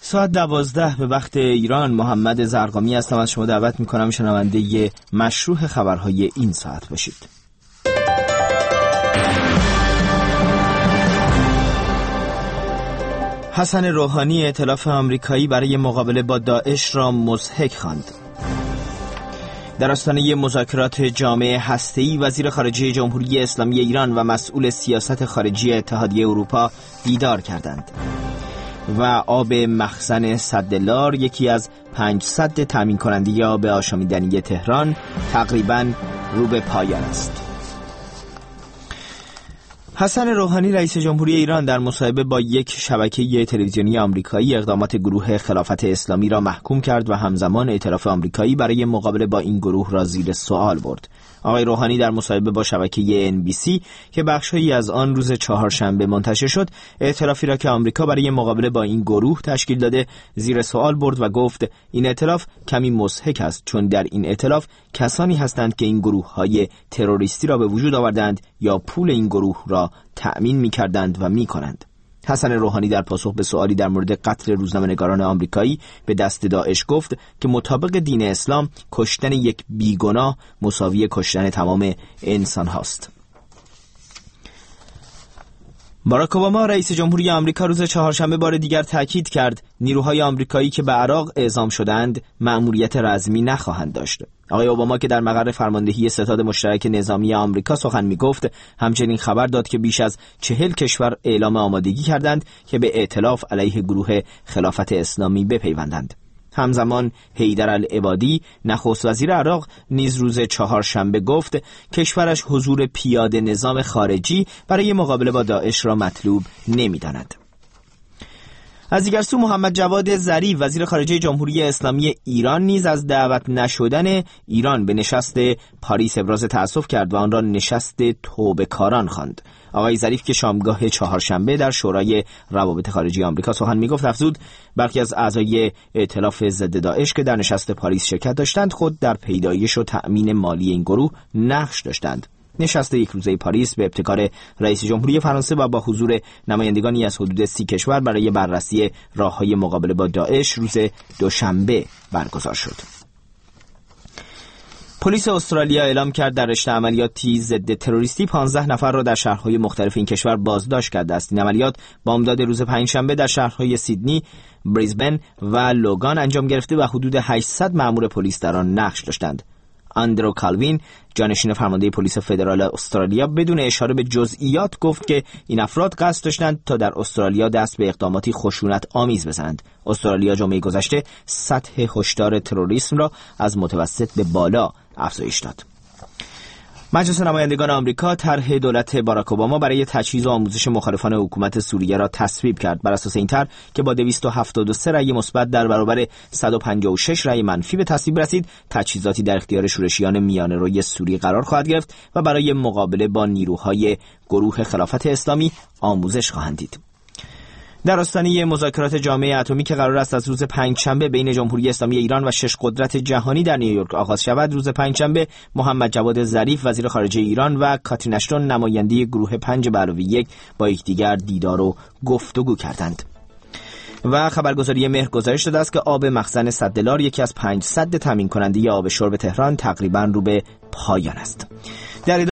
ساعت 12 به وقت ایران. محمد زرقامی هستم. از شما دعوت میکنم شنونده مشروع خبرهای این ساعت باشید. حسن روحانی ائتلاف آمریکایی برای مقابله با داعش را مضحک خواند. در آستانه مذاکرات جامعه هسته‌ای وزیر خارجه جمهوری اسلامی ایران و مسئول سیاست خارجی اتحادیه اروپا دیدار کردند. و آب مخزن سدلار، یکی از 5 سد تامین کننده آب آشامیدنی تهران، تقریباً رو به پایان است. حسن روحانی رئیس جمهوری ایران در مصاحبه با یک شبکه تلویزیونی آمریکایی اقدامات گروه خلافت اسلامی را محکوم کرد و همزمان ائتلاف آمریکایی برای مقابله با این گروه را زیر سوال برد. آقای روحانی در مصاحبه با شبکه NBC که بخشی از آن روز چهارشنبه منتشر شد، ائتلافی را که آمریکا برای مقابله با این گروه تشکیل داده زیر سوال برد و گفت این ائتلاف کمی مضحک است، چون در این ائتلاف کسانی هستند که این گروه‌های تروریستی را به وجود آوردند یا پول این گروه را تأمین می‌کردند و می‌کنند. حسن روحانی در پاسخ به سوالی در مورد قتل روزنامه‌نگاران آمریکایی به دست داعش گفت که مطابق دین اسلام کشتن یک بیگناه مساوی کشتن تمام انسان هاست. باراک اوباما رئیس جمهوری آمریکا روز چهارشنبه بار دیگر تاکید کرد نیروهای آمریکایی که به عراق اعزام شدند مأموریت رزمی نخواهند داشت. آقای اوباما که در مقر فرماندهی ستاد مشترک نظامی آمریکا سخن می‌گفت، همچنین خبر داد که بیش از 40 کشور اعلام آمادگی کردند که به ائتلاف علیه گروه خلافت اسلامی بپیوندند. همزمان حیدر العبادی نخست وزیر عراق نیز روز چهارشنبه گفت کشورش حضور پیاده نظام خارجی برای مقابله با داعش را مطلوب نمی‌داند. از دیگر سو محمد جواد ظریف وزیر خارجه جمهوری اسلامی ایران نیز از دعوت نشدن ایران به نشست پاریس ابراز تأسف کرد و آن را نشست توبه‌کاران خواند. آقای ظریف که شامگاه چهارشنبه در شورای روابط خارجی آمریکا سخن می‌گفت افزود برخی از اعضای ائتلاف ضد داعش که در نشست پاریس شرکت داشتند خود در پیدایش و تأمین مالی این گروه نقش داشتند. نشست یک روزه پاریس به ابتکار رئیس جمهوری فرانسه و با حضور نمایندگانی از حدود 30 کشور برای بررسی راه‌های مقابله با داعش روز دوشنبه برگزار شد. پلیس استرالیا اعلام کرد در رشته عملیاتی ضد تروریستی 15 نفر را در شهرهای مختلف این کشور بازداشت کرده است. این عملیات بامداد روز پنجشنبه در شهرهای سیدنی، بریزبن و لوگان انجام گرفته و حدود 800 مأمور پلیس در آن نقش داشتند. آندرو کالوین جانشین فرمانده پلیس فدرال استرالیا بدون اشاره به جزئیات گفت که این افراد قصد داشتند تا در استرالیا دست به اقداماتی خشونت آمیز بزنند. استرالیا جمعه گذشته سطح هشدار تروریسم را از متوسط به بالا افزایش داد. مجلس نمایندگان آمریکا طرح دولت باراک اوباما برای تجهیز و آموزش مخالفان حکومت سوریه را تصویب کرد. بر اساس این طرح که با 273 رأی مثبت در برابر 156 رأی منفی به تصویب رسید، تجهیزاتی در اختیار شورشیان میانه‌روی سوری قرار خواهد گرفت و برای مقابله با نیروهای گروه خلافت اسلامی آموزش خواهند دید. در آستانه مذاکرات جامعه اتمی که قرار است از روز پنجشنبه بین جمهوری اسلامی ایران و 6 قدرت جهانی در نیویورک آغاز شود، روز پنجشنبه محمد جواد ظریف وزیر خارجه ایران و کاترین اشتون نماینده گروه 5+1 با یکدیگر دیدار و گفتگو کردند. و خبرگزاری مهر گزارش داده است که آب مخزن سدلار، یکی از 5 سد تامین کننده آب شرب تهران، تقریباً رو به پایان است. در